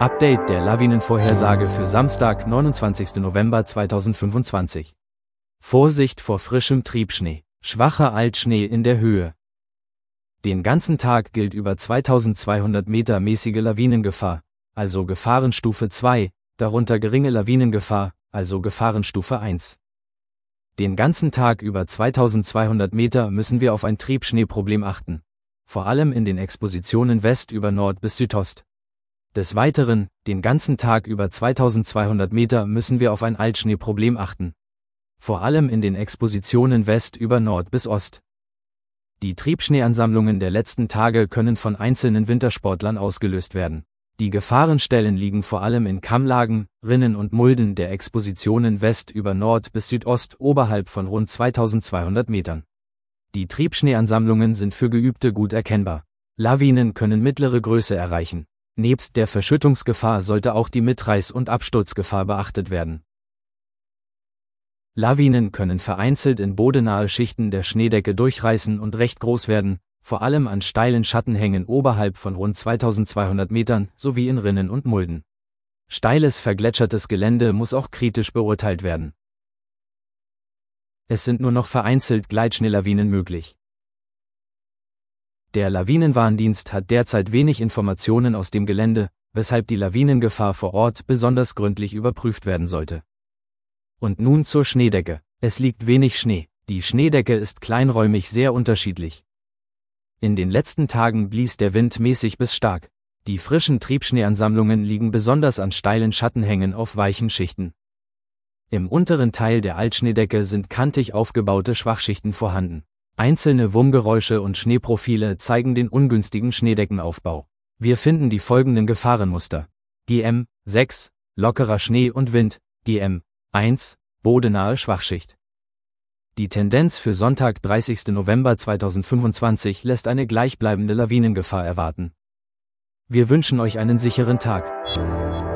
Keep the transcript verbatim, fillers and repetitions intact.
Update der Lawinenvorhersage für Samstag, neunundzwanzigsten November zweitausendfünfundzwanzig. Vorsicht vor frischem Triebschnee, schwacher Altschnee in der Höhe. Den ganzen Tag gilt über zweitausendzweihundert Meter mäßige Lawinengefahr, also Gefahrenstufe zwei, darunter geringe Lawinengefahr, also Gefahrenstufe eins. Den ganzen Tag über zweitausendzweihundert Meter müssen wir auf ein Triebschneeproblem achten, vor allem in den Expositionen West über Nord bis Südost. Des Weiteren, den ganzen Tag über zweitausendzweihundert Meter müssen wir auf ein Altschneeproblem achten, vor allem in den Expositionen West über Nord bis Ost. Die Triebschneeansammlungen der letzten Tage können von einzelnen Wintersportlern ausgelöst werden. Die Gefahrenstellen liegen vor allem in Kammlagen, Rinnen und Mulden der Expositionen West über Nord bis Südost oberhalb von rund zweitausendzweihundert Metern. Die Triebschneeansammlungen sind für Geübte gut erkennbar. Lawinen können mittlere Größe erreichen. Nebst der Verschüttungsgefahr sollte auch die Mitreiß- und Absturzgefahr beachtet werden. Lawinen können vereinzelt in bodennahe Schichten der Schneedecke durchreißen und recht groß werden, vor allem an steilen Schattenhängen oberhalb von rund zweitausendzweihundert Metern sowie in Rinnen und Mulden. Steiles vergletschertes Gelände muss auch kritisch beurteilt werden. Es sind nur noch vereinzelt Gleitschneelawinen möglich. Der Lawinenwarndienst hat derzeit wenig Informationen aus dem Gelände, weshalb die Lawinengefahr vor Ort besonders gründlich überprüft werden sollte. Und nun zur Schneedecke. Es liegt wenig Schnee. Die Schneedecke ist kleinräumig sehr unterschiedlich. In den letzten Tagen blies der Wind mäßig bis stark. Die frischen Triebschneeansammlungen liegen besonders an steilen Schattenhängen auf weichen Schichten. Im unteren Teil der Altschneedecke sind kantig aufgebaute Schwachschichten vorhanden. Einzelne Wurmgeräusche und Schneeprofile zeigen den ungünstigen Schneedeckenaufbau. Wir finden die folgenden Gefahrenmuster. G M sechs, lockerer Schnee und Wind, G M eins, bodennahe Schwachschicht. Die Tendenz für Sonntag, dreißigsten November zweitausendfünfundzwanzig lässt eine gleichbleibende Lawinengefahr erwarten. Wir wünschen euch einen sicheren Tag.